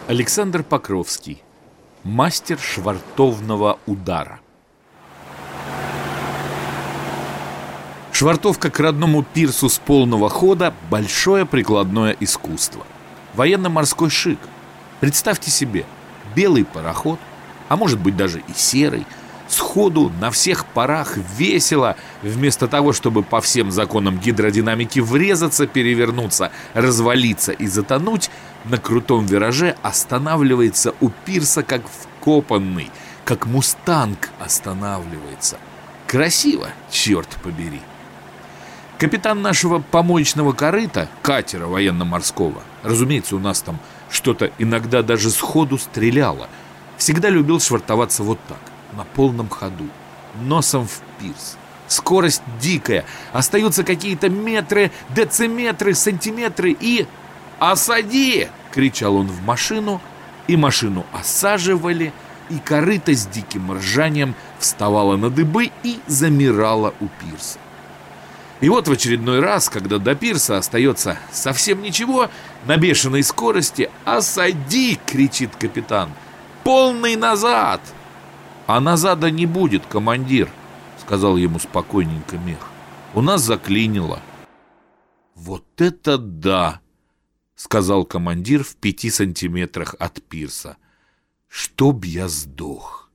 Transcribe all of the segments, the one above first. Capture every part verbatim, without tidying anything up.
Александр Покровский. Мастер швартовного удара. Швартовка к родному пирсу с полного хода – большое прикладное искусство. Военно-морской шик. Представьте себе, белый пароход, а может быть даже и серый, сходу на всех парах весело, вместо того, чтобы по всем законам гидродинамики врезаться, перевернуться, развалиться и затонуть, на крутом вираже останавливается у пирса как вкопанный, как мустанг останавливается. Красиво, черт побери. Капитан нашего помоечного корыта, катера военно-морского, разумеется, у нас там что-то иногда даже сходу стреляло, всегда любил швартоваться вот так, на полном ходу, носом в пирс. Скорость дикая, остаются какие-то метры, дециметры, сантиметры и... «Осади!» — кричал он в машину, и машину осаживали, и корыто с диким ржанием вставало на дыбы и замирало у пирса. И вот в очередной раз, когда до пирса остается совсем ничего, на бешеной скорости «Осади!» — кричит капитан. «Полный назад!» «А назада не будет, командир», — сказал ему спокойненько Мех. «У нас заклинило». «Вот это да!» — сказал командир в пяти сантиметрах от пирса. «Чтоб я сдох!»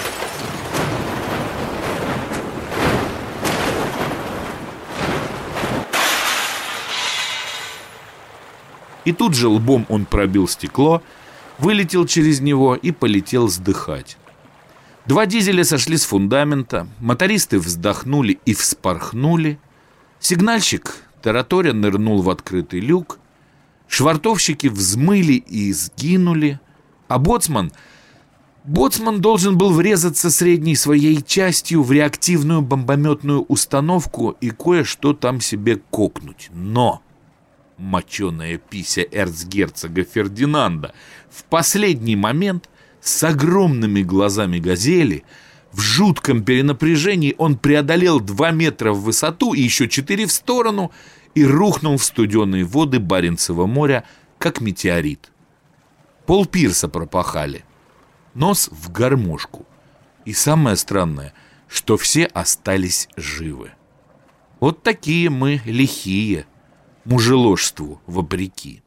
И тут же лбом он пробил стекло, вылетел через него и полетел сдыхать. Два дизеля сошли с фундамента, мотористы вздохнули и вспорхнули, сигнальщик тараторя нырнул в открытый люк, швартовщики взмыли и сгинули, а боцман... Боцман должен был врезаться средней своей частью в реактивную бомбометную установку и кое-что там себе кокнуть. Но моченая пися эрцгерцога Фердинанда в последний момент с огромными глазами газели, в жутком перенапряжении он преодолел два метра в высоту и еще четыре в сторону и рухнул в студеные воды Баренцева моря, как метеорит. Полпирса пропахали, нос в гармошку. И самое странное, что все остались живы. Вот такие мы лихие, мужеложству вопреки.